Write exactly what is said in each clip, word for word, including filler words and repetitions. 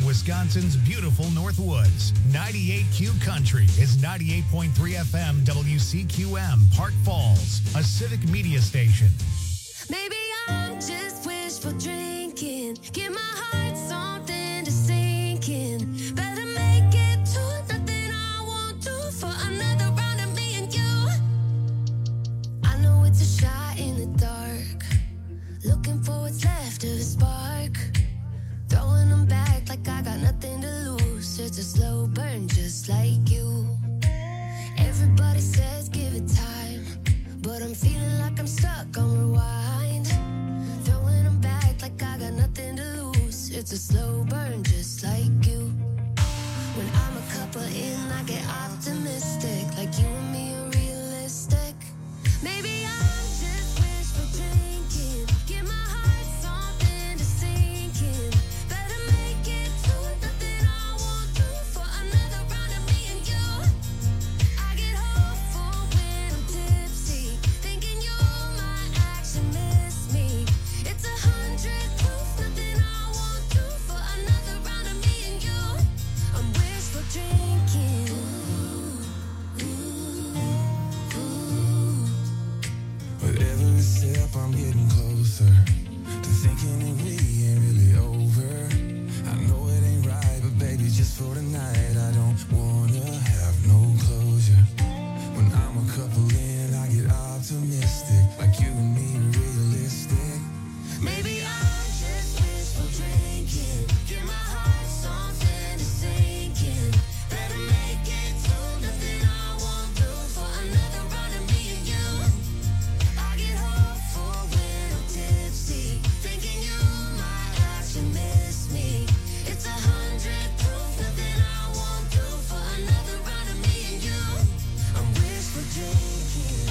Wisconsin's beautiful Northwoods. ninety-eight Q Country is ninety-eight point three F M W C Q M, Park Falls, a civic media station. Maybe I'm just wishful drinking. Give my heart something to sink in. Better make it to nothing I won't do for another round of me and you. I know it's a shot in the dark, looking for what's left of a spark. Throwing them back like I got nothing to lose. It's a slow burn just like you. Everybody says give it time, but I'm feeling like I'm stuck on rewind. Throwing them back like I got nothing to lose. It's a slow burn just like you. When I'm a couple in, I get optimistic, like you and me are realistic. Maybe I'm just wishful drinking. Give my heart something to sink in. Better make it to nothing I won't do for another round of me and you. I get hopeful when I'm tipsy, thinking you might actually miss me. It's a hundred proof, nothing I won't do for another round of me and you. I'm wishful drinking. Ooh, ooh, ooh. With every step I'm getting closer to thinking that we ain't really over. I know it ain't right, but baby, just for tonight I don't wanna have no closure. When I'm a couple in, I get optimistic, like you and me are realistic. Maybe I'm just wishful drinking. Give my heart something to sink in. Better make it to nothing I won't do for another round of me and you. I get hopeful when I'm tipsy, thinking you might actually miss me. It's a hundred proof, nothing I won't do for another round of me and you. I'm wishful drinking.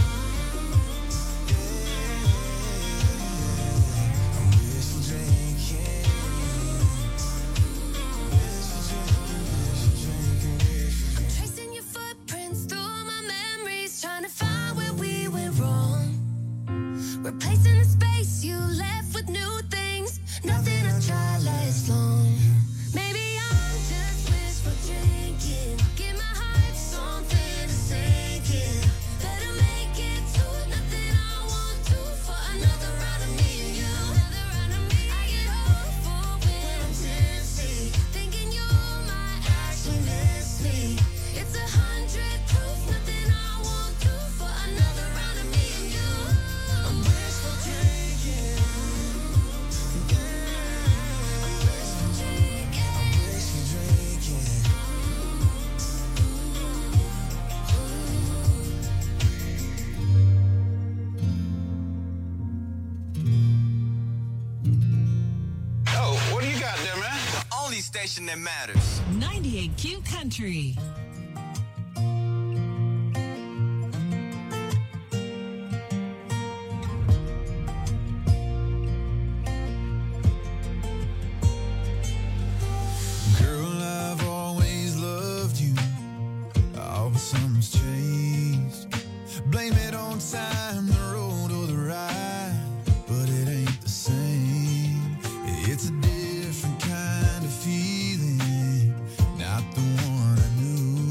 I'm wishful drinking. Wishful drinking, wishful drinking, wishful drinking. Tracing your footprints through my memories, trying to find where we went wrong. Replacing the space you left with new things. Nothing I tried lasts long. Maybe I'm just wishful drinking. Give my heart something to sink in. Better make it to nothing I won't do for another round of me and you. Another round of me. I get hopeful when I'm tipsy, thinking you might actually miss me. It's a hundred proof, nothing I won't do for another round of me and you. I'm wishful drinking. I'm wishful drinking. Wishful drinking. Oh, what do you got there, man? The only station that matters. ninety-eight Q Country. Girl, I've always loved you. Oh, but something's changed. Blame it on time, the road or the ride, but it ain't the same. It's a different kind of feeling, not the one I knew.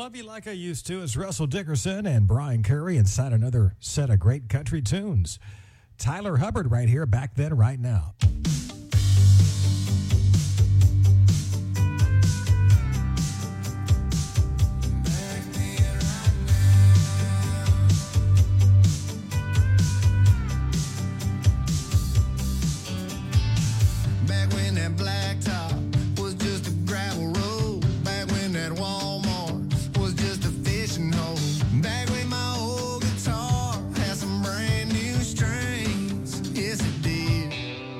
Love You Like I Used To is Russell Dickerson and Brian Curry inside another set of great country tunes. Tyler Hubbard right here, Back Then, Right Now. Back when that blacktop was just a gravel road. Back when that Walmart was just a fishing hole. Back when my old guitar had some brand new strings. Yes, it did.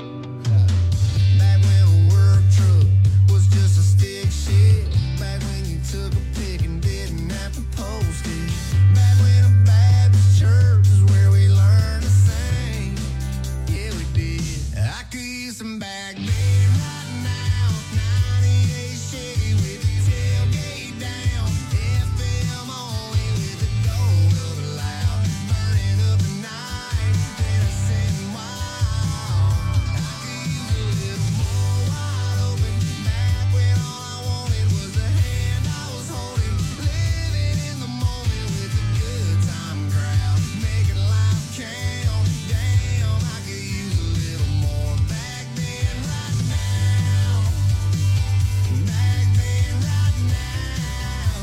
Back when a work truck was just a stick shift. Back when you took a pic and didn't have to post it. Back when a Baptist church is where we learned to sing. Yeah, we did. I could use some back then right now. ninety-eight Chevy with the tailgate down. F M only with the gold of it loud. Burning up the night, then I sitting wild. I could use a little more wide open. Back when all I wanted was the hand I was holding. Living in the moment with a good time crowd. Making life count. Damn, I could use a little more back then, right now. Back then, right now.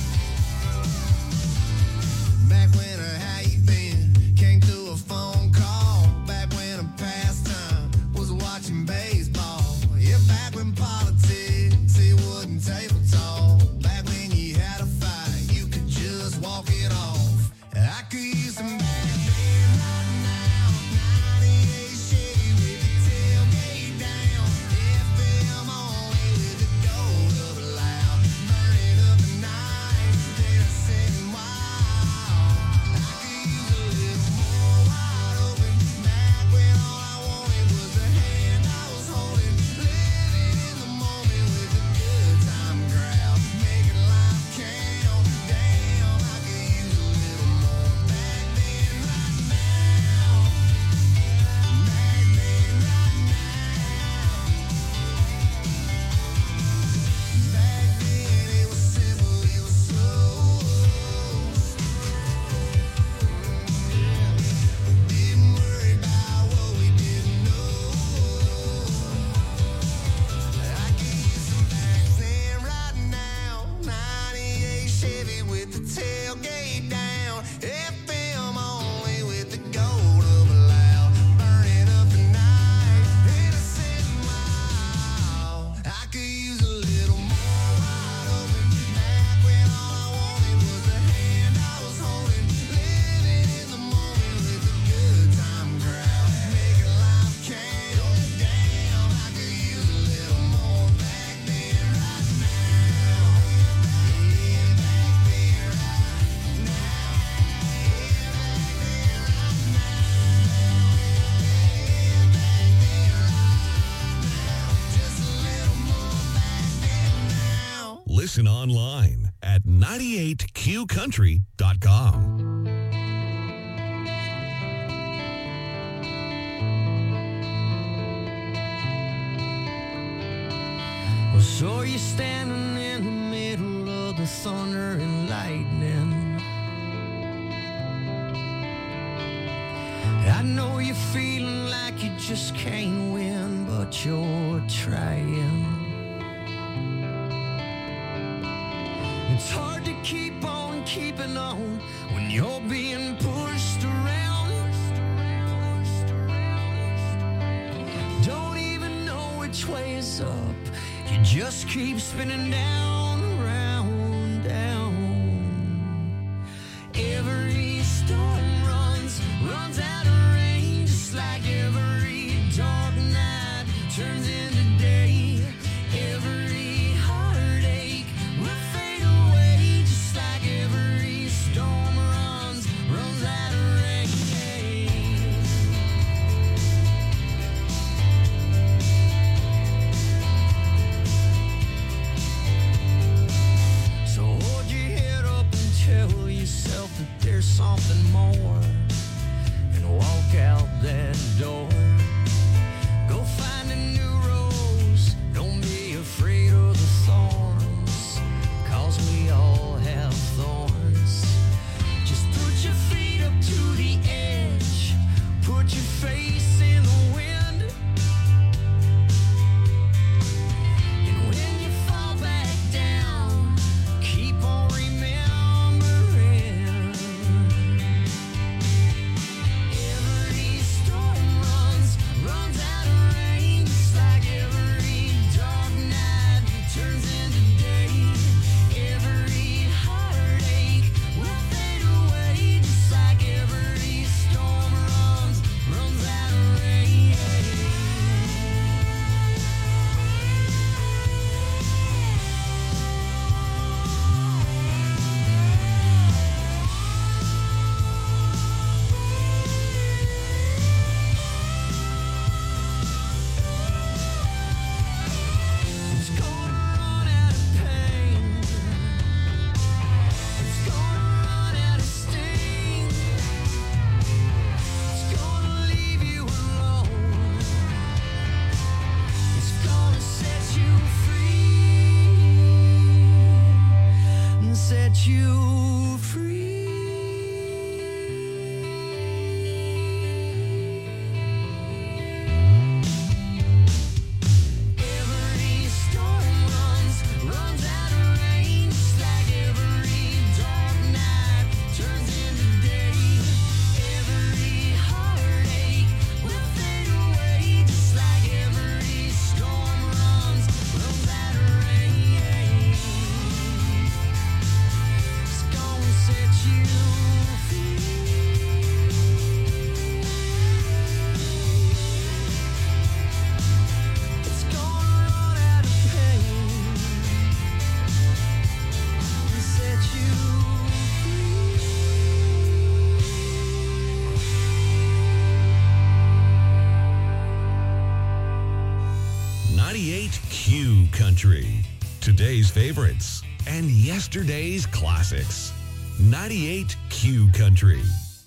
Back when a how you been came through a phone call. Back when a pastime was watching baseball. Yeah, back when politics it wasn't table talk. Back when you had a fight, you could just walk it off. I could use some back then, right now. ninety-eight Chevy with the tailgate down. F M only with the gold of it loud. Burning up the night, then I sitting wild. I could use a little more wide open. Back when all I wanted was the hand I was holding. Living in the moment with a good time crowd. Making life count. Damn, I could use a little more back then, right now. Back then, right now. Back then it was simple, it was slow. Didn't worry about what we didn't know. I could use some back then, right now. ninety-eight Chevy with the tailgate down. F M only with the gold of it loud. Burning up the night, then I sitting wild. I could use a little more wide open. Back when all I wanted was the hand I was holding. Living in the moment with a good time crowd. Making life count. Damn, I could use a little more back then, right now. Yeah, back then, right now. Yeah, back then, right now. Yeah, back then, right now. Just a little more back then now. Listen online at ninety-eight q country dot com. Well, so you're standing in the middle of the thunder and lightning. I know you're feeling like you just can't win, but you're trying. It's hard to keep on keeping on when you're being pushed around. Don't even know which way is up. You just keep spinning down, round, down. Every storm runs, runs out of rain, just like every dark night turns into day. Every heartache will fade away, just like every storm runs, runs out of rain. ninety-eight Q Country. Today's favorites and yesterday's classics. ninety-eight Q Country.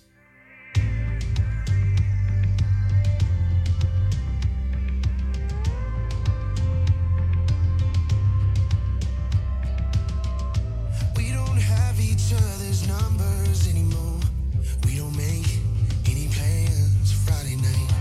We don't have each other's numbers anymore. We don't make any plans Friday night.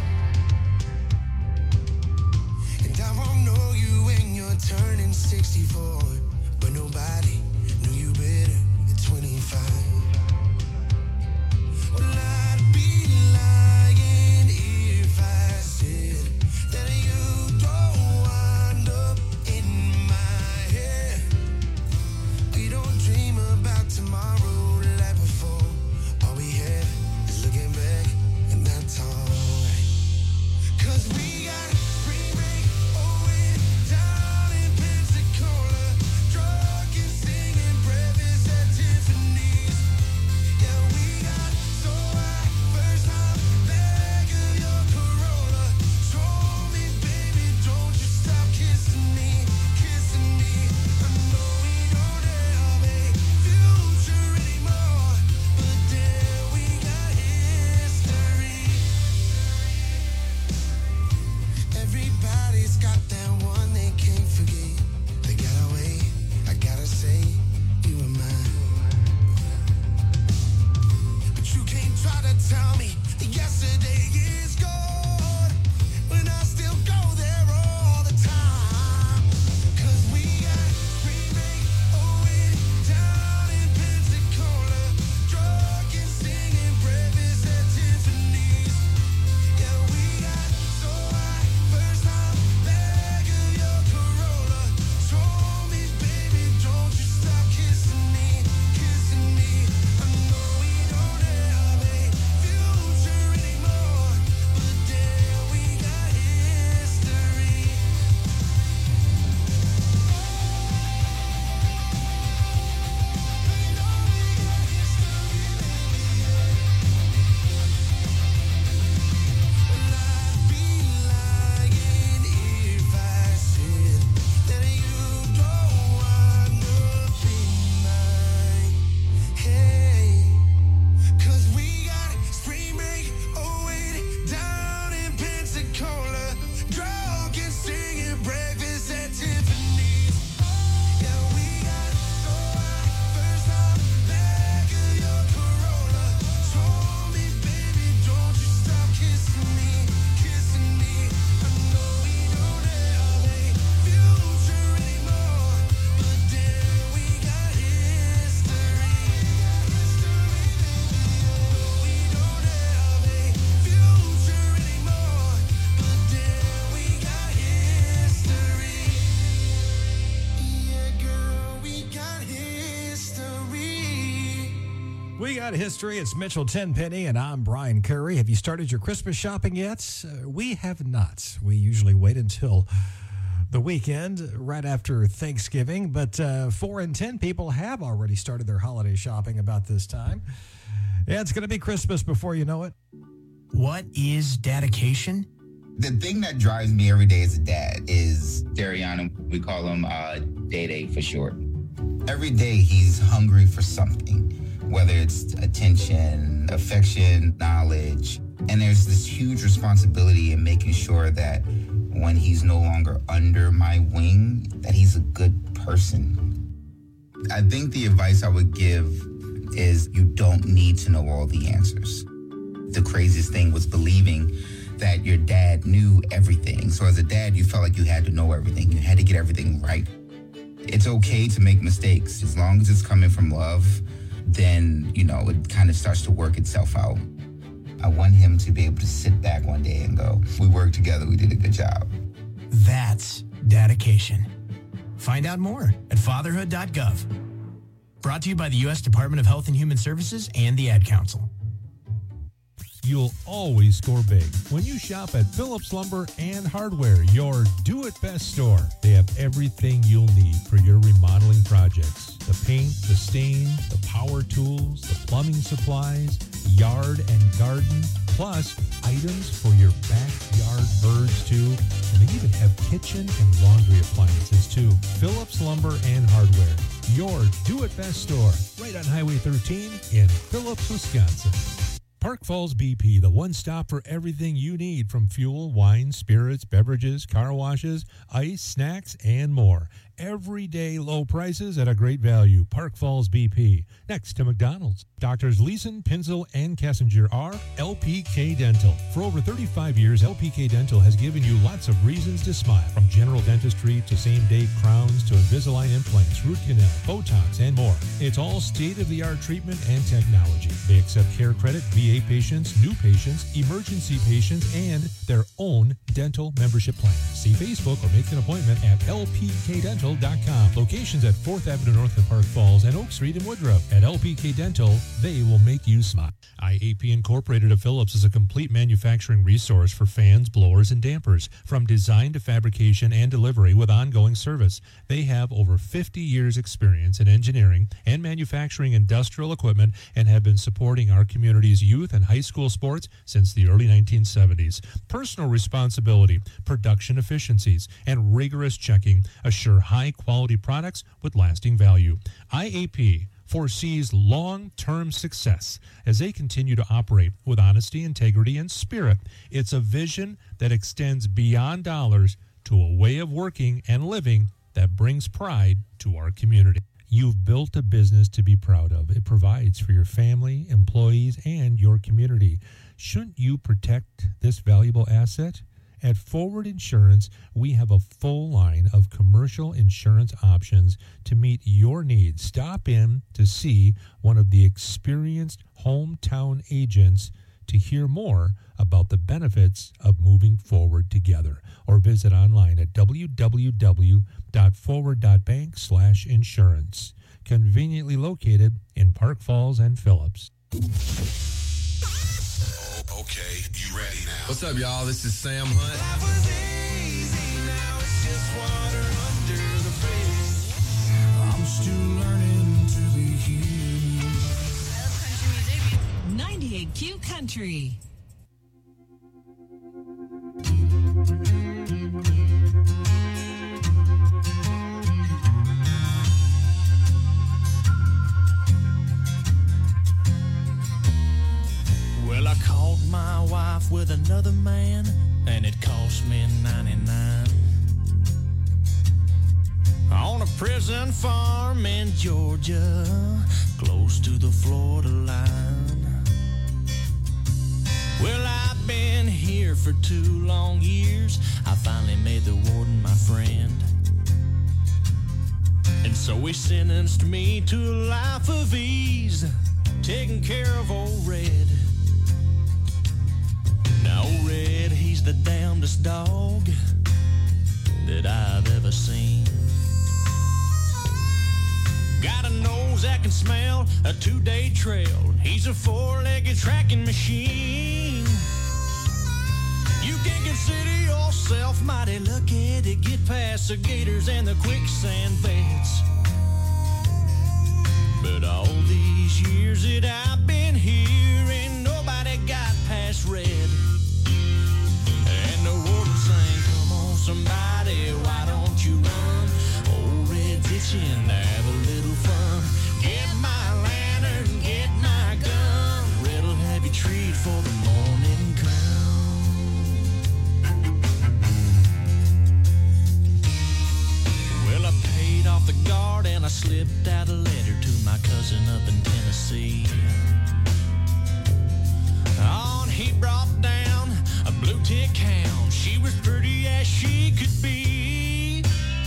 And I won't know you when you're turning sixty-four, but nobody knew you better at twenty-five. Well, I'd be lying if I said that you don't wind up in my head. We don't dream about tomorrow like before. All we had is looking back, and that's alright. Cause we got spring break, oh, and down in Pensacola, drunk and singing breakfast at Tiffany's. Yeah, we got so high, first time back of your Corolla. Told me, baby, don't you stop kissing me, kissing me. I know we don't have a future anymore, but there we got history. Everybody's got that one they can't forget. They gotta wait, I gotta say, you were mine. But you can't try to tell me that yesterday is gone when I still go there all the time. Cause we got spring break, oh, and down in Pensacola, drunk and singing breakfast at Tiffany's. Yeah, we got so high, first time back of your Corolla. Told me, baby, don't you stop kissing me, kissing me. I know we don't have a future anymore, but there we got history. I'd be lying if I said that you don't wind up in my head. Cause we got spring break, oh, and down in Pensacola, drunk and singing breakfast at Tiffany's. Yeah, we got so high, first time back of your Corolla. Told me, baby, don't you stop kissing me, kissing me. I know we don't have a future anymore, but there we got history. We don't have a future anymore, but there we got history. Yeah, girl, we got history. We got history. It's Mitchell Tenpenny, and I'm Brian Curry. Have you started your Christmas shopping yet? Uh, we have not. We usually wait until the weekend, right after Thanksgiving, but uh, four in ten people have already started their holiday shopping about this time. Yeah, it's going to be Christmas before you know it. What is dedication? The thing that drives me every day as a dad is Dariana. We call him uh, Day-Day for short. Every day he's hungry for something, whether it's attention, affection, knowledge. And there's this huge responsibility in making sure that when he's no longer under my wing, that he's a good person. I think the advice I would give is you don't need to know all the answers. The craziest thing was believing that your dad knew everything. So as a dad, you felt like you had to know everything. You had to get everything right. It's okay to make mistakes. As long as it's coming from love, then, you know, it kind of starts to work itself out. I want him to be able to sit back one day and go, we worked together, we did a good job. That's dedication. Find out more at fatherhood dot gov. Brought to you by the U S Department of Health and Human Services and the Ad Council. You'll always score big when you shop at Phillips Lumber and Hardware, your do-it-best store. They have everything you'll need for your remodeling projects. The paint, the stain, the power tools, the plumbing supplies, yard and garden, Plus, items for your backyard birds too. And they even have kitchen and laundry appliances too. Phillips Lumber and Hardware, your do-it-best store, right on Highway thirteen in Phillips, Wisconsin. Park Falls B P, the one stop for everything you need from fuel, wine, spirits, beverages, car washes, ice, snacks, and more. Everyday low prices at a great value. Park Falls B P. Next to McDonald's. Doctors Leeson, Pinzel, and Kessinger are L P K Dental. For over thirty-five years, L P K Dental has given you lots of reasons to smile. From general dentistry to same-day crowns to Invisalign implants, root canal, Botox, and more. It's all state-of-the-art treatment and technology. They accept care credit, V A patients, new patients, emergency patients, and their own dental membership plan. See Facebook or make an appointment at L P K dental dot com. Locations at fourth Avenue North in Park Falls and Oak Street in Woodruff. At L P K Dental, they will make you smile. I A P Incorporated of Phillips is a complete manufacturing resource for fans, blowers, and dampers, from design to fabrication and delivery with ongoing service. They have over fifty years experience in engineering and manufacturing industrial equipment and have been supporting our community's youth and high school sports since the early nineteen seventies. Personal responsibility, production efficiencies, and rigorous checking assure high-quality products with lasting value. I A P foresees long-term success as they continue to operate with honesty, integrity, and spirit. It's a vision that extends beyond dollars to a way of working and living that brings pride to our community. You've built a business to be proud of. It provides for your family, employees, and your community. Shouldn't you protect this valuable asset? At Forward Insurance, we have a full line of commercial insurance options to meet your needs. Stop in to see one of the experienced hometown agents to hear more about the benefits of moving forward together, or visit online at w w w dot forward dot bank slash insurance. Conveniently located in Park Falls and Phillips. Okay, you ready now? What's up, y'all? This is Sam Hunt. Life was easy, now it's just water under the bridge. I'm still learning to be human. I love country music. ninety-eight Q Country. Well, I caught my wife with another man, and it cost me ninety-nine. On a prison farm in Georgia, close to the Florida line. Well, I've been here for two long years. I finally made the warden my friend. And so he sentenced me to a life of ease, taking care of old Red. Now, old Red, he's the damnedest dog that I've ever seen. Got a nose that can smell a two-day trail. He's a four-legged tracking machine. You can consider yourself mighty lucky to get past the gators and the quicksand beds. But all these years that I've been here, ain't nobody got past Red. And the warden sang, come on somebody, why don't you run? Old Red's itching to have a little fun. Get my lantern, get my gun. Red'll have you treat for the morning come. Well, I paid off the guard and I slipped out a letter to my cousin up in Tennessee. On he brought down a blue tick hound. She was pretty as she could be.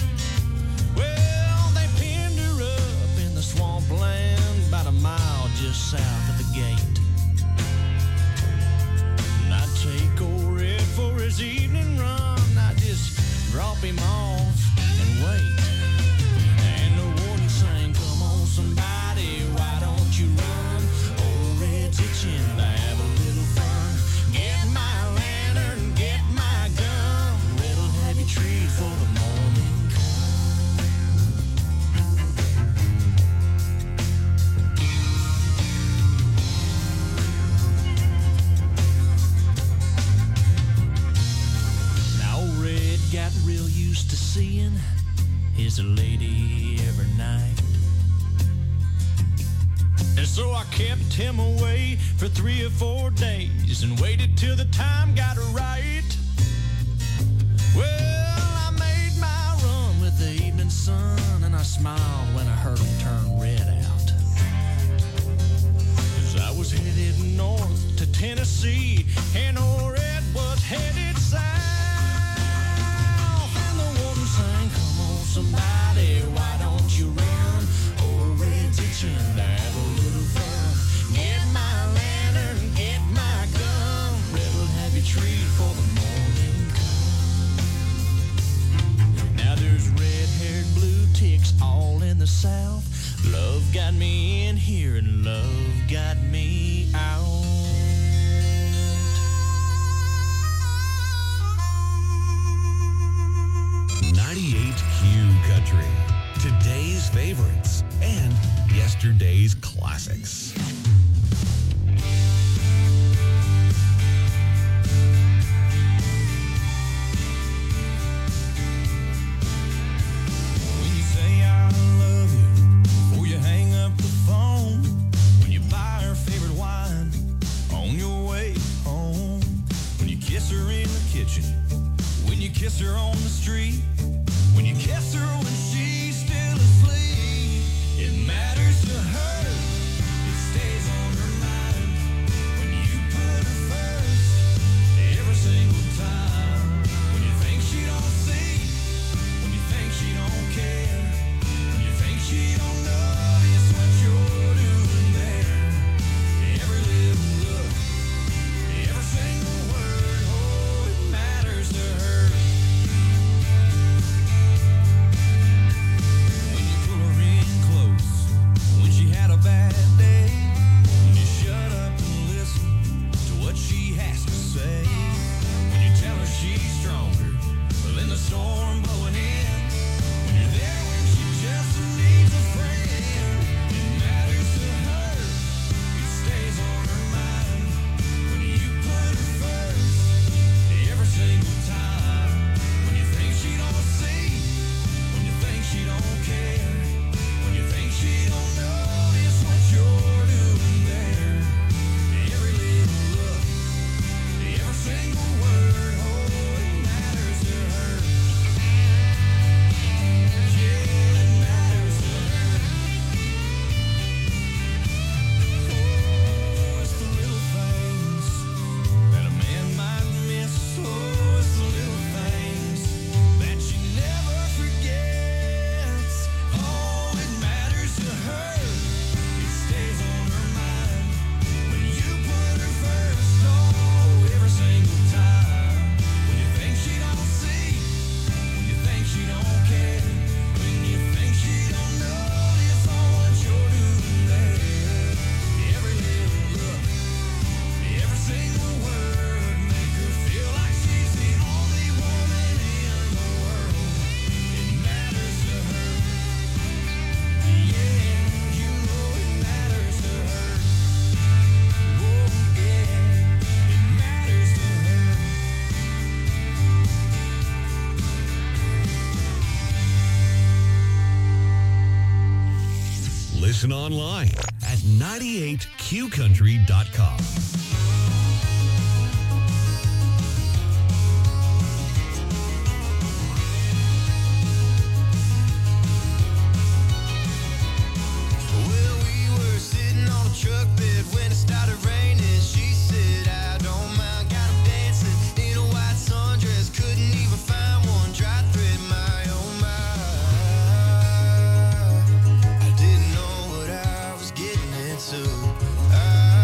Well, they pinned her up in the swampland about a mile just south of the gate. And I'd take old Red for his evening run. I'd just drop him off and wait. And the warden sang, come on somebody, why don't you run? used to seeing his lady every night. And so I kept him away for three or four days and waited till the time got right. Well, I made my run with the evening sun, and I smiled when I heard him turn red out. 'Cause I was headed north to Tennessee, and old Red was headed south. And the woman sang, "Come on, somebody, why don't you run? Old Red's itching to have a little fun. Get my lantern, get my gun. Red'll have you treat for the morning come." Now there's red-haired blue ticks all in the south. Love got me in here and love got me out. ninety-eight Q Country. Today's favorites and yesterday's classics. When you say I love you before you hang up the phone, when you buy her favorite wine on your way home, when you kiss her in the kitchen, when you kiss her on the street, when you kiss her when she's still asleep, it matters to her. It stays on her mind when you put her first every single time. When you think she don't see, when you think she don't care, when you think she don't notice what you're doing there. Every little look, every single word, oh, it matters to her. When you pull her in close, when she had a bad day, when you shut up and listen to what she has to say, when you tell her she's stronger than the storm blowing in, when you're there when she just needs a friend, it matters to her. It stays on her mind when you put her first every single time. When you think she don't see, when you think she don't care, when you think she don't notice what you're doing there. Every little look, every single word, oh, it matters to her. Yeah, it matters to her. Oh, it's the little things that a man might miss. Oh, it's the little things that she never forgets. Oh, it matters to her. It stays on her mind when you put her first. Oh, every single time. When you think she don't see, when you think she don't care, when you think she don't notice all what you're doing there. Every little look, every single word, make her feel like she's the only woman in the world. It matters to her. Yeah, you know it matters to her. Oh, yeah, it matters to her. Listen online at ninety-eight q country dot com. Well, we were sitting on a truck bed when it started raining. She said, I don't mind, got him dancing in a white sundress. Couldn't even find one dry thread, my oh my. I didn't know what I was getting into. I,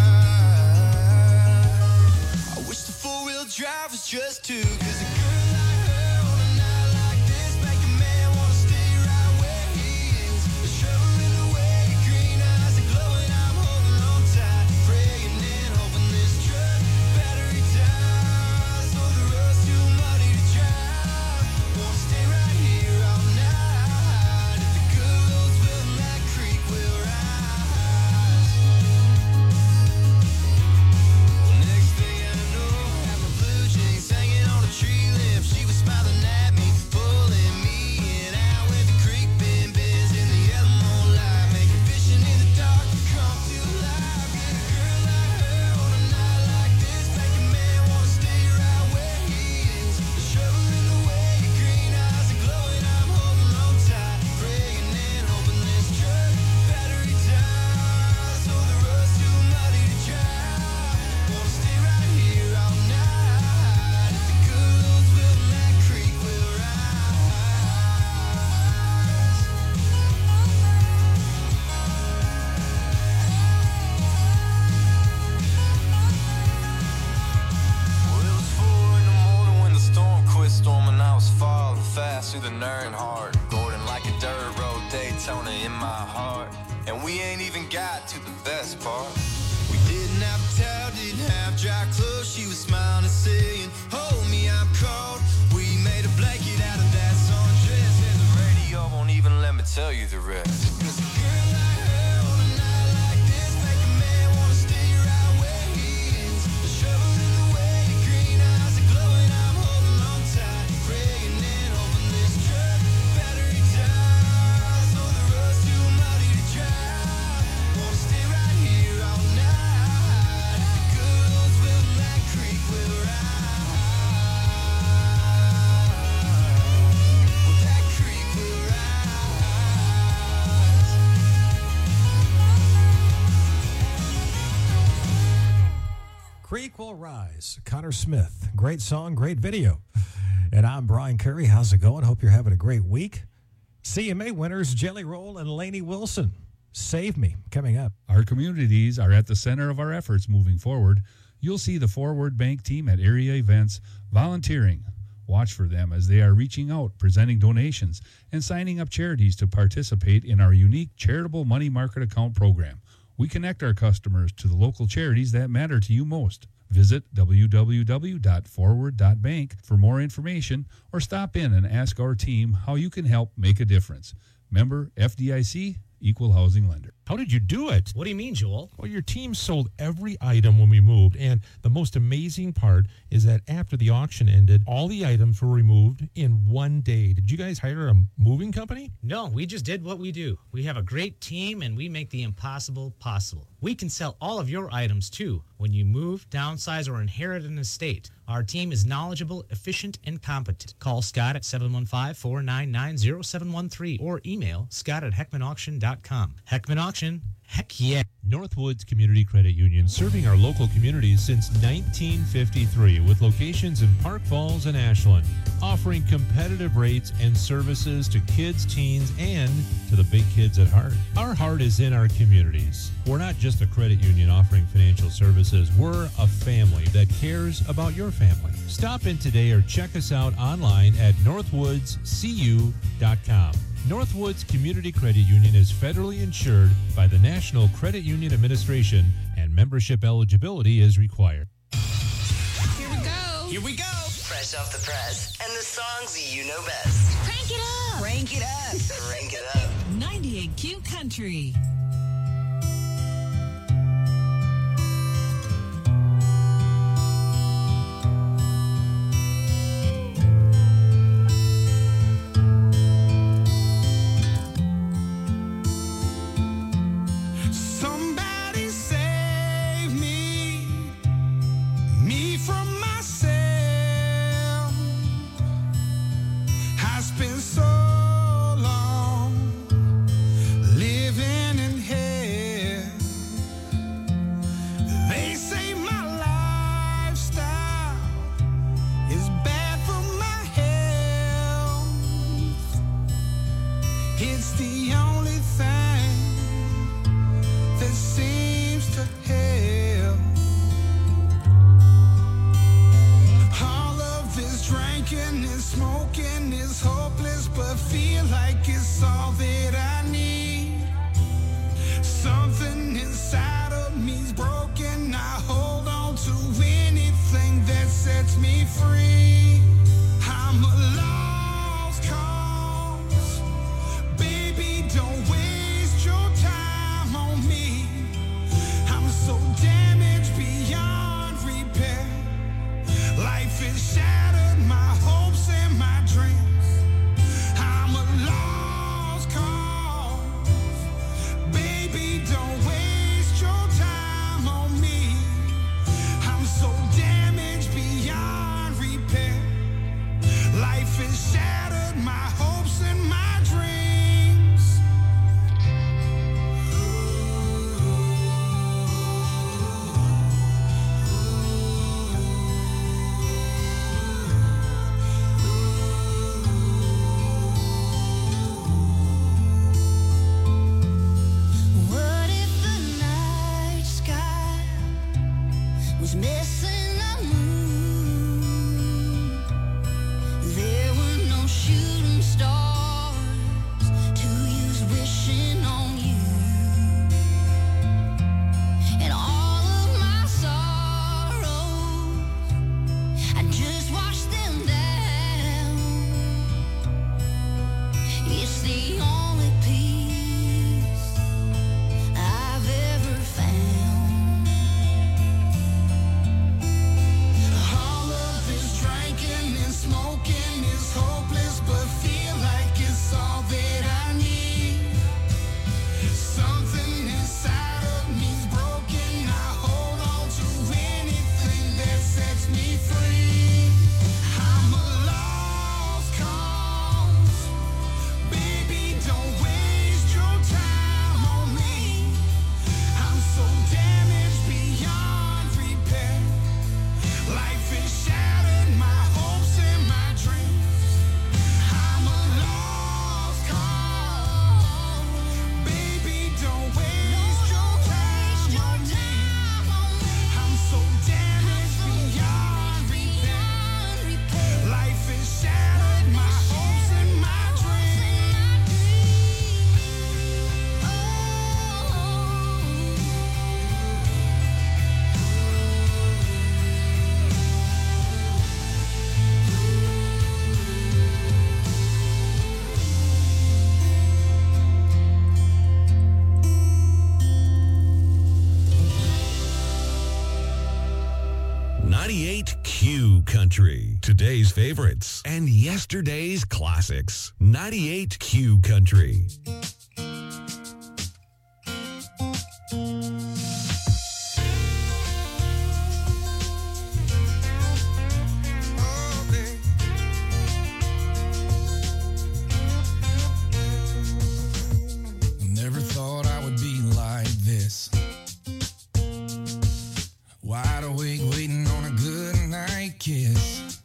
I wish the four-wheel drive was just two, 'cause a girl like her on a night like this make a man wanna stay right where he is. The trouble in the way your green eyes are glowing, I'm holding on tight, praying and hoping this truck battery dies, so the road's too muddy to drive. Wanna stay right here all night. If the good Lord's willing, that creek will rise. Well, next thing I know, I have my blue jeans hanging on a tree limb, to the nerd hard. Gordon like a dirt road, Daytona in my heart. And we ain't even got to the best part. We didn't have a towel, didn't have dry clothes. She was smiling and saying, hold me, I'm cold. We made a blanket out of that sundress, and the radio won't even let me tell you the rest. Creek Will Rise, Connor Smith. Great song, great video. And I'm Brian Curry. How's it going? Hope you're having a great week. C M A winners Jelly Roll and Lainey Wilson. Save Me, coming up. Our communities are at the center of our efforts moving forward. You'll see the Forward Bank team at area events volunteering. Watch for them as they are reaching out, presenting donations, and signing up charities to participate in our unique charitable money market account program. We connect our customers to the local charities that matter to you most. Visit w w w dot forward dot bank for more information or stop in and ask our team how you can help make a difference. Member F D I C, Equal Housing Lender. How did you do it? What do you mean, Joel? Well, your team sold every item when we moved, and the most amazing part is that after the auction ended, all the items were removed in one day. Did you guys hire a moving company? No, we just did what we do. We have a great team, and we make the impossible possible. We can sell all of your items, too, when you move, downsize, or inherit an estate. Our team is knowledgeable, efficient, and competent. Call Scott at seven one five, four nine nine, zero seven one three or email scott at heckman auction dot com. Heckman Auction, heck yeah. Northwoods Community Credit Union, serving our local communities since nineteen fifty-three with locations in Park Falls and Ashland, offering competitive rates and services to kids, teens, and to the big kids at heart. Our heart is in our communities. We're not just a credit union offering financial services. We're a family that cares about your family. Stop in today or check us out online at northwoods c u dot com. Northwoods Community Credit Union is federally insured by the National Credit Union Administration, and membership eligibility is required. Here we go. Here we go. Fresh off the press and the songs you know best. Crank it up. Crank it up. Crank it up. ninety-eight Q Country. So damaged beyond repair. Life is shattered, my hopes and my dreams. I'm a lost cause. Baby, don't waste your time on me. I'm so damaged beyond repair. Life is shattered, my hopes and my dreams. ninety-eight Q Country. Today's favorites and yesterday's classics. ninety-eight Q Country. Never thought I would be like this. Wide awake, waiting on a good night kiss.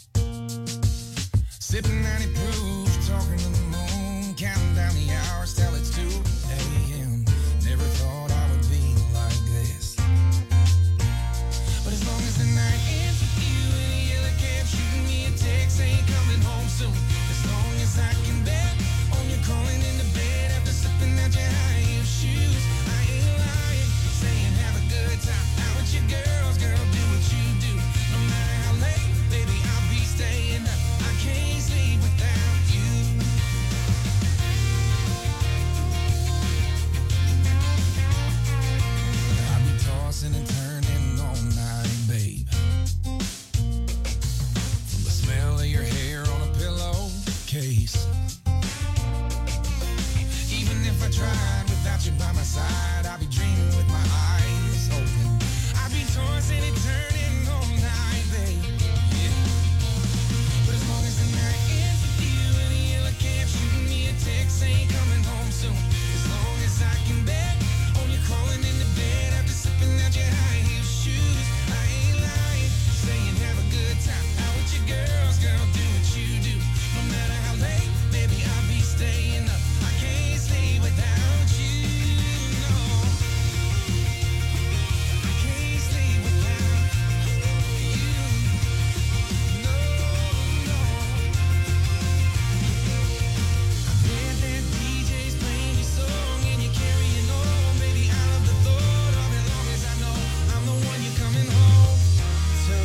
Sipping ninety proof, talking to the moon, counting down the hours till it's two a.m. Never thought I would be like this. But as long as the night ends with you in a yellow cab, shooting me a text, ain't coming home soon. As long as I can bet on you crawling into bed after slipping out your high heel shoes, I ain't lying, saying have a good time out with your girls, girl, do what you do. No matter how late, baby, I'll be staying up. I can't sleep without you. I'll be tossing and turning all night, babe. From the smell of your hair on a pillowcase. Even if I tried without you by my side, I'd be dreaming with my eyes open. I'd be tossing and turning all night, babe. Yeah. But as long as the night ends with you in a yellow cab, shooting me a text, ain't coming home soon. As long as I can bet on you crawling into bed after slipping out your high heel shoes, I ain't lying, saying have a good time out with your girls, girl, do what you do. No matter how late, baby, I'll be staying up. I can't sleep without you, no. I can't sleep without you, no, no. I bet that D J's playing your song and you're carrying on, baby. I love the thought of it, long as I know I'm the one you're coming home to.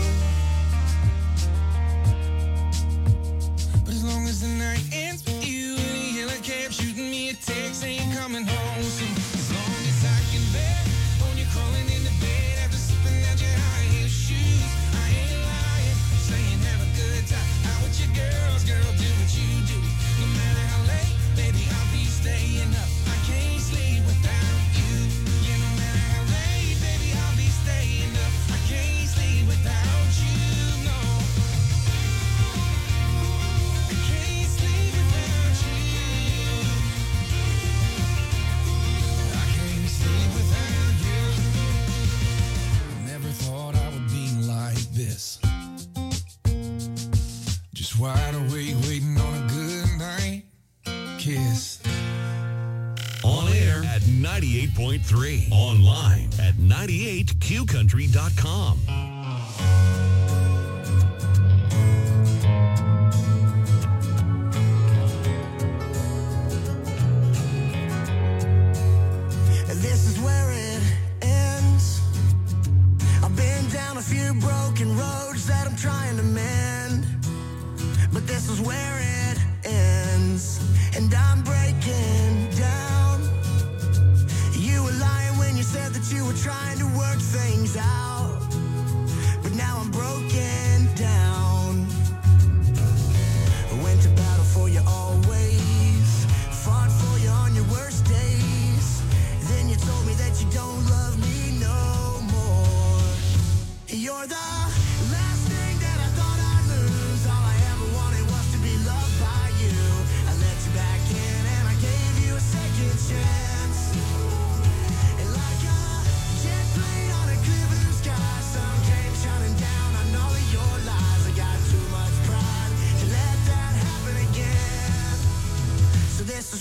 But as long as the night ends with you in a yellow cab, shooting me a text, ain't coming home soon. As long as I can bet on you crawling into bed after slipping out your high heel shoes, I ain't lying, saying have a good time out with your girls, girl, do what you do. No matter how late, baby, I'll be staying up. I can't sleep without you. Yeah, no matter how late, baby, I'll be staying up. I can't sleep without you, no. I can't sleep without you. I can't sleep without you. Never thought I would be like this. Just wide awake, waiting on a good night kiss. On air at ninety-eight point three. Online at ninety-eight Q country dot com. This is where it ends. I've been down a few broken roads that I'm trying to mend, but this is where it ends, and I'm breaking down. You were lying when you said that you were trying to work things out, but now I'm broken down. I went to battle for you always, fought for you on your worst days. Then you told me that you don't love me no more. You're the last thing that I thought I'd lose. All I ever wanted was to be loved by you. I let you back in and I gave you a second chance. And like a jet plane on a clear blue sky,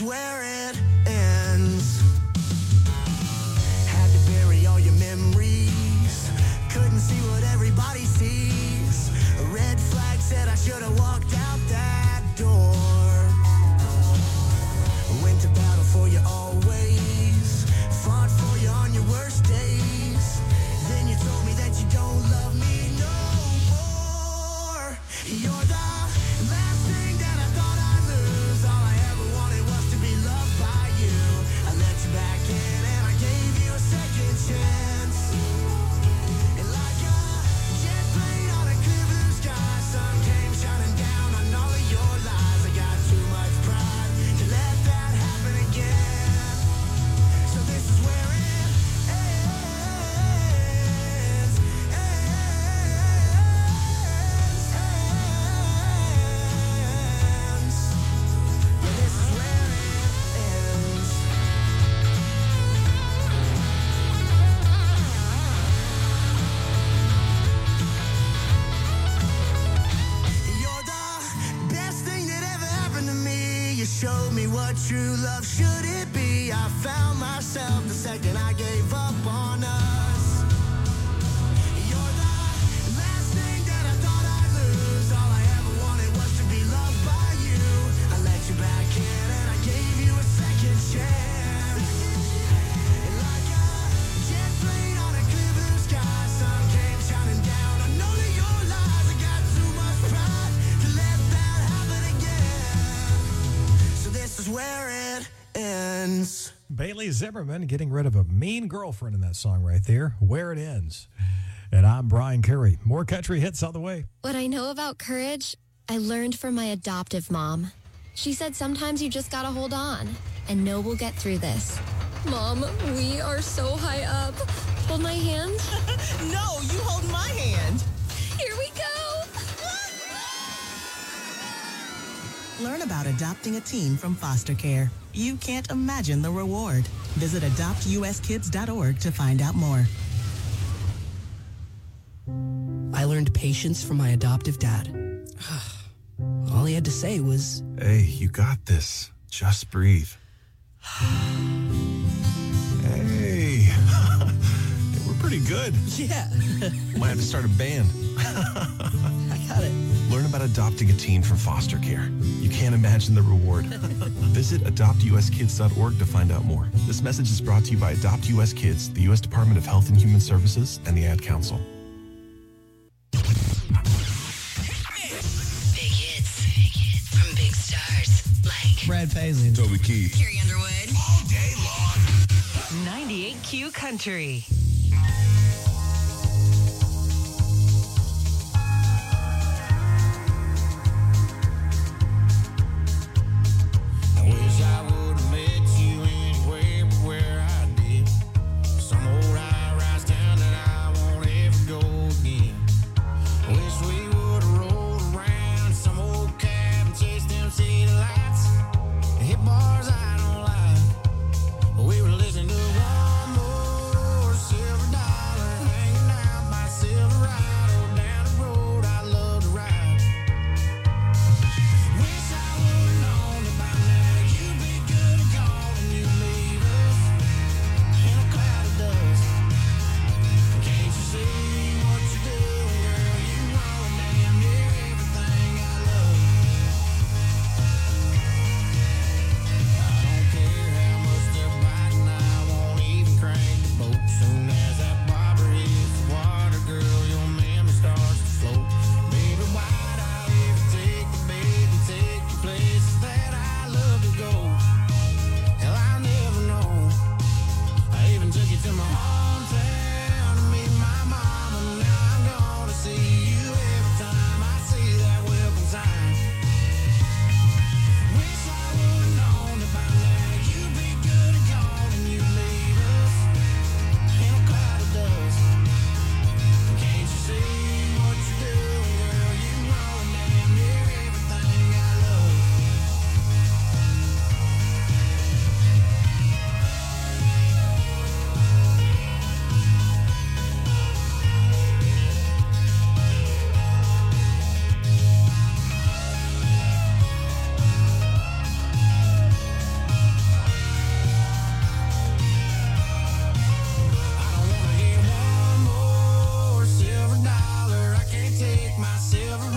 where it ends. Had to bury all your memories. Couldn't see what everybody sees. A red flag said I should have walked out that door. Went to battle for you always. Fought for you on your worst days. Then you told me that you don't love me no more. You're the last thing that I thought I'd lose. All I ever wanted was to be loved by you. I let you back in and I gave you a second chance. And like a jet plane on a clear blue sky, sun came shining down on all of your lies. I got too much pride to let that happen again. So this is where it ends. Yeah, this is where it ends. You're the best thing that ever happened to me. You showed me what true love should it be. I found myself the second I gave up on us. You're the last thing that I thought I'd lose. All I ever wanted was to be loved by you. I let you back in and I gave you a second chance. And like a jet plane on a clear blue sky, sun came shining down on all of your lies. I got too much pride to let that happen again. So this is where it ends. Bailey Zimmerman getting rid of a mean girlfriend in that song right there, Where It Ends. And I'm Brian Curry. More country hits on the way. What I know about courage, I learned from my adoptive mom. She said sometimes you just gotta hold on and know we'll get through this. Mom, we are so high up. Hold my hand. No, you hold my hand. Here we go. Learn about adopting a teen from foster care. You can't imagine the reward. Visit adopt u s kids dot org to find out more. I learned patience from my adoptive dad. All he had to say was, "Hey, you got this. Just breathe." Hey, we're pretty good. Yeah. Might have to start a band. I got it. Learn about adopting a teen from foster care. You can't imagine the reward. Visit adopt u s kids dot org to find out more. This message is brought to you by Adopt U S Kids, the U S Department of Health and Human Services, and the Ad Council. Big hits. Big hits from big stars like Brad Paisley. Toby Keith. Carrie Underwood. All day long. ninety-eight Q Country. I wish I would have met you anywhere but where I did. Some old high-rise town that I won't ever go again. Wish we would have rolled around some old cab and chased them city lights. Hit bars I don't like, but we were listening to one more city.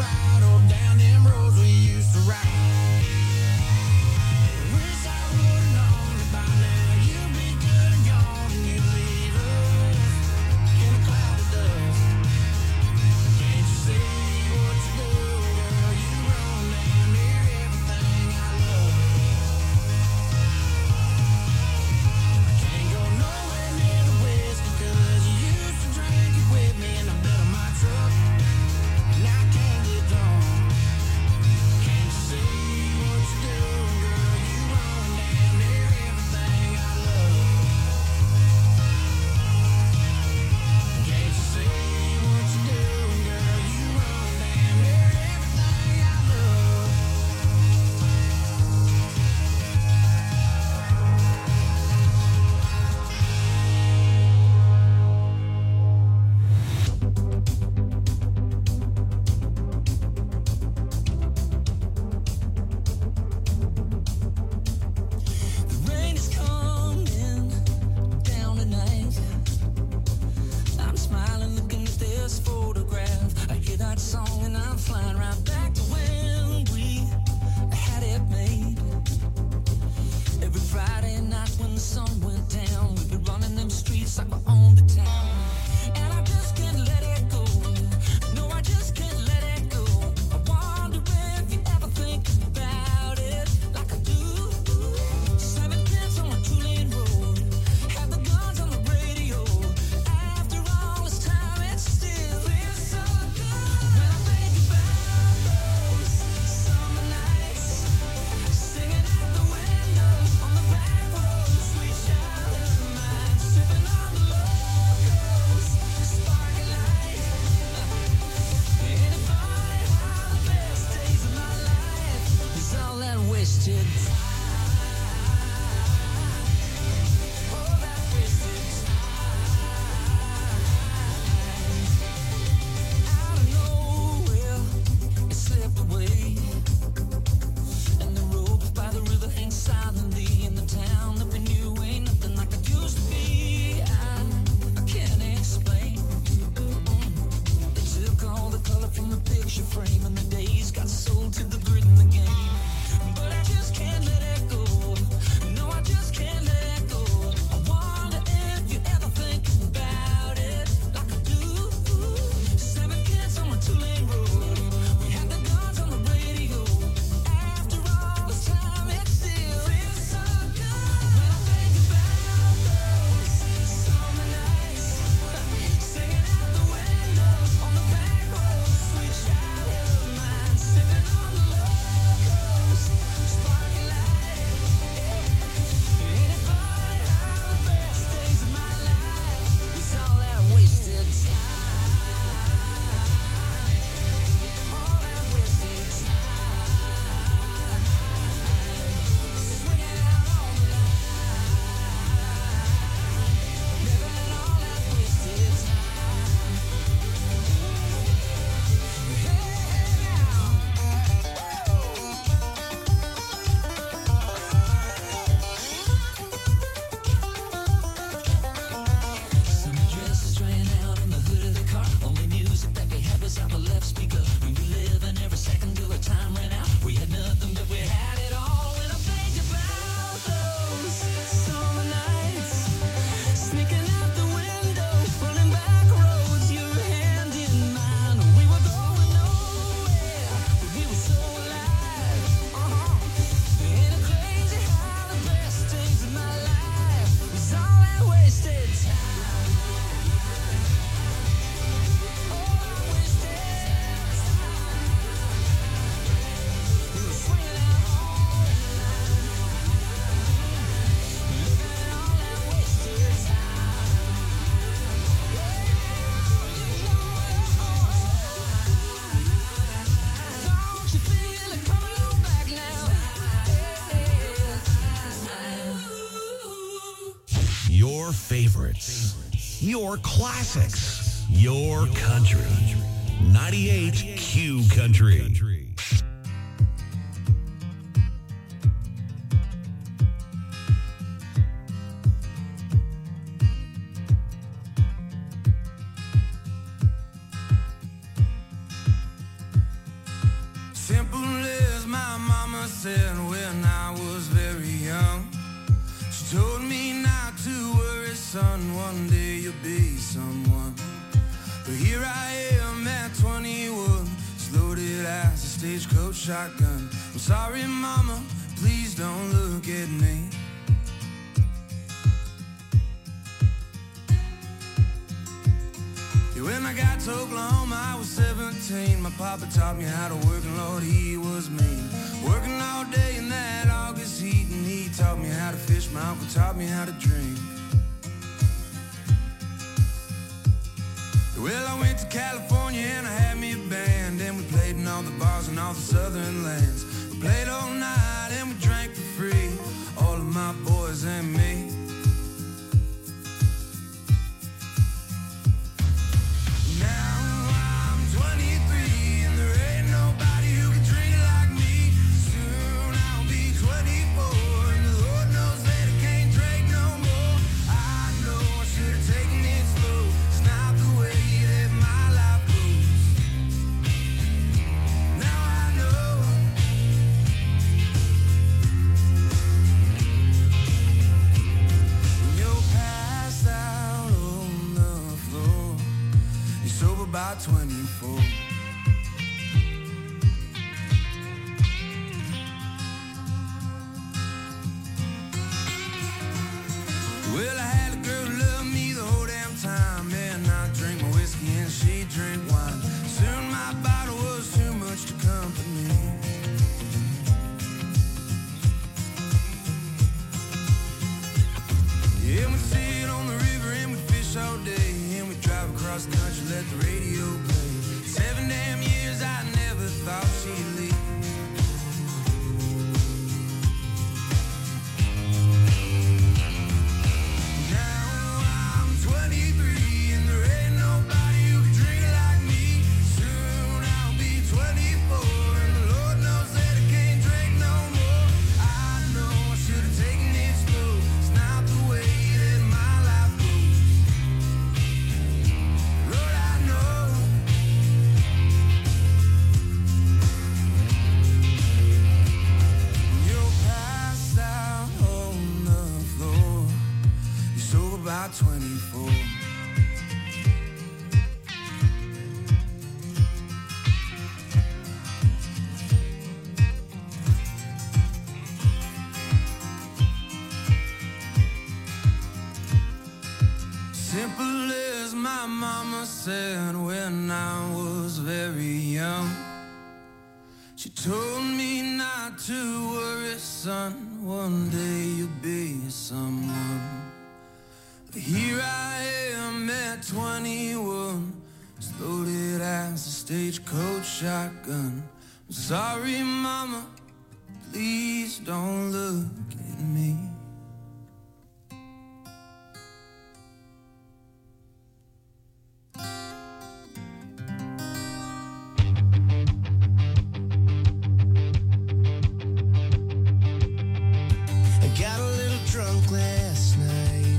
ride on down them roads we used to ride. Wish I would've known by now you'd be good and gone and you'd leave us in a cloud of dust. Can't you see what you do, girl? You run damn near everything I love. I can't go nowhere near the whiskey 'cause you used to drink it with me in the bed of my truck, and I can't get drunk. Can't you see what you do, girl? You run damn near everything I love. Can't you see what you do, girl? You run damn near everything I love. The rain is coming down tonight. I'm smiling, looking at this photograph. I hear that song and I'm flying right back to when we had it made. Every Friday night when the sun went down, we'd be running them streets like we owned the town. And I just can't let it go. No, I just can't let it go. I wonder if you ever think about it like I do. Seven kids on a two-lane road, have the guns on the radio. After all this time, it still feels so good. When I think about those summer nights, singing out the window on the back road, sweet child of mine, sipping on the locals, sparking light. Ain't it funny how the best days of my life is all that wasted time? All that wasted time. Out of nowhere, it slipped away, and the road by the river hangs silently in the town that we knew ain't nothing like it used to be. I, I can't explain. They took all the color from the picture frame, and the days got sold to the grid in the game. But I just can't let it go. No, I just can't let it go. I wonder if you ever think about it like I do. Seven kids on a two-lane road, we had the guns on the radio. After all this time, it still feels so good. When I think about those summer nights, singing out the window on the back road, sweet child of mine, sipping on the locals, sparking light. Ain't it funny how the best days of my life is all that wasted time? All that wasted time. Swinging out on the line, living all that wasted time. Hey now. Summer dresses straying out in the hood of the car. Only music that we had was out the left speaker. We were living every second till the time ran out. We had nothing, but we had it all. When I think about those summer nights, sneaking out the window, running back roads, your hand in mine. We were going nowhere, but we were so alive. Uh-huh. Ain't it crazy how the best days of my life was all that wasted time? All that wasted time. We were swinging out on the line, living all that wasted time. Don't you feel it coming on back now? Your favorites, your classics, your country. ninety-eight Q Country. Simple as my mama said when I was very young. She told me not to worry, son, one day you'll be someone. But here I am at twenty-one, loaded as a stagecoach shotgun. I'm sorry, mama, please don't look at me. When I got to Oklahoma, I was seventeen. My papa taught me how to work, and Lord, he was mean. Working all day in that August heat, and he taught me how to fish. My uncle taught me how to drink. Well, I went to California and I had me a band, and we played in all the bars and all the southern lands. We played all night and we drank for free, all of my boys and me. About twenty-four. Well, I had a girl who loved me the whole damn time, and I drink my whiskey and she drink wine. Soon my bottle was too much to company. Yeah, we sit on the river and we fish all day, and we drive across the country, let the radio play. Seven damn years, I never thought she'd leave. Now I'm twenty-three and there ain't nobody who can drink like me. Soon I'll be twenty-four and the Lord knows that I can't drink no more. I know I should have taken it slow. It's not the way that my life goes. Lord, I know. You're passed out on the floor. You're sober by twenty-four. Simple as my mama said when I was very young. She told me not to worry, son, one day you'll be someone. But here I am at twenty-one, as loaded as a stagecoach shotgun. I'm sorry, mama, please don't look at me. I got a little drunk last night.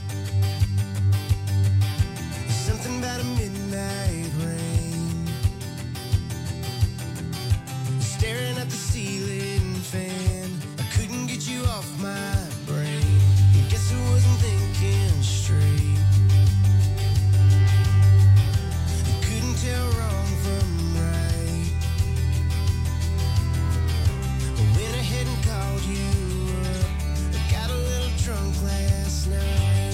Something about a midnight rain. Staring at the ceiling fan, I couldn't get you off my brain. I guess I wasn't thinking straight. I couldn't tell wrong from right. I went ahead and called you up. I got a little drunk last night.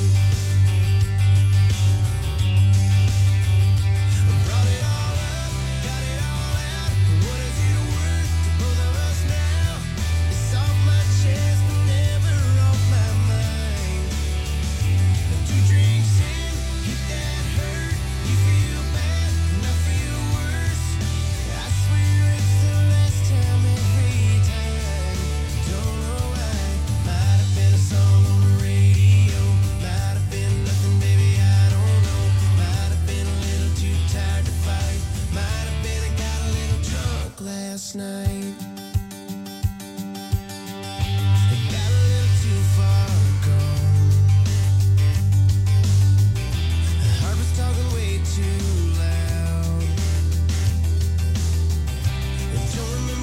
I brought it all up, got it all out. What is it worth to both of us now? It's off my chest, but never off my mind. Two drinks in, hit that hurt. You feel bad, and I feel worse. I swear it's the last time every time. Don't know why. Might have been a song on the radio. Might have been nothing, baby, I don't know. Might have been a little too tired to fight. Might have been I got a little drunk last night. I got a little too far gone. The heart was talking way too loud. I don't remember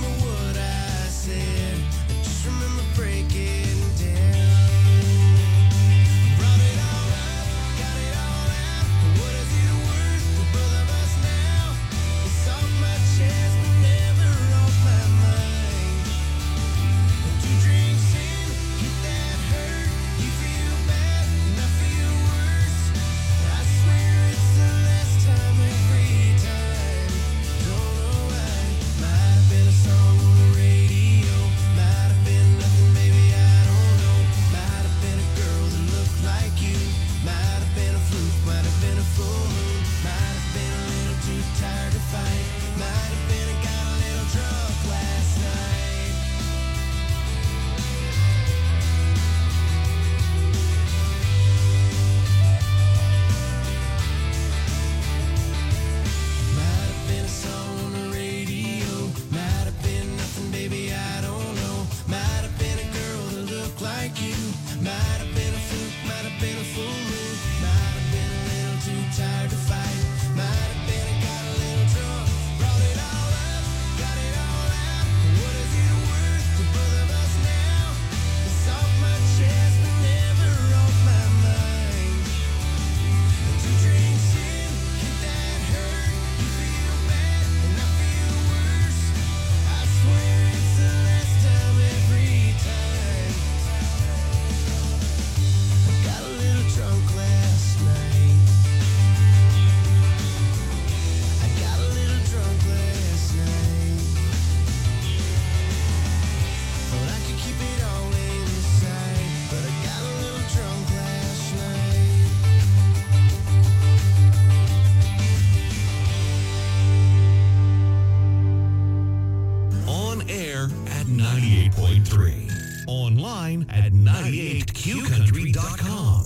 On air at ninety-eight point three. Online at ninety-eight q country dot com.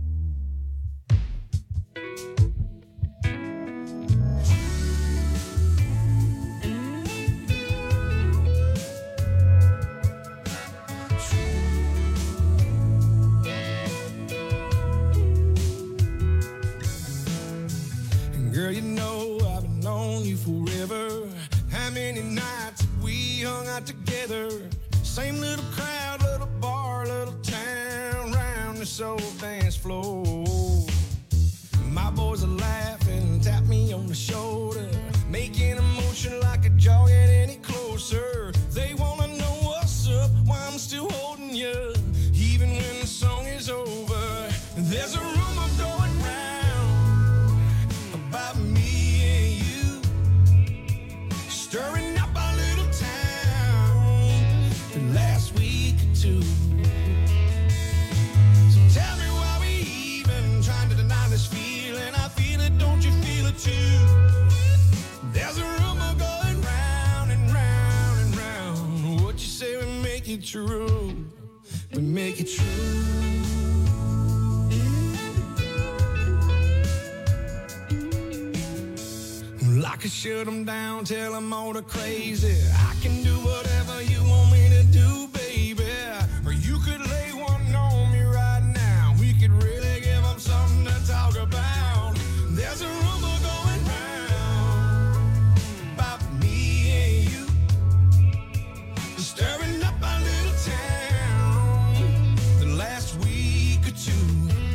Girl, you know I've known you forever. How many nights have we hung out together? Same little crowd, little bar, little town, round this old dance floor. My boys are laughing, tap me on the shoulder, making a motion like a jaw get any closer. They wanna know what's up, why I'm still holding you, even when the song is over. There's a rumor going round about me and you, stirring up our little town the last week or two. So tell me why we even trying to deny this feeling. I feel it, don't you feel it too? There's a rumor going round and round and round. What you say we make it true, we make it true. I could shut them down, tell them all the crazy. I can do whatever you want me to do, baby. Or you could lay one on me right now. We could really give them something to talk about. There's a rumor going round about me and you, stirring up our little town the last week or two.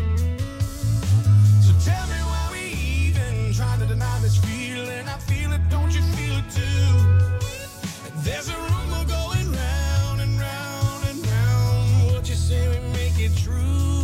So tell me why we even try to deny this feeling. I feel it, don't you feel it too? There's a rumor going round and round and round. What you say we make it true,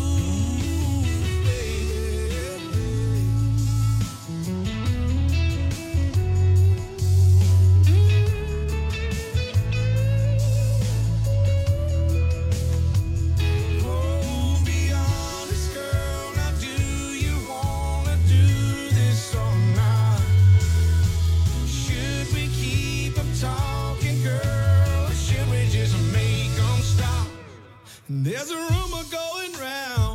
oh, be honest, girl. Now, do you wanna do this or not? Should we keep them talking, girl, or should we just make them stop? There's a rumor going round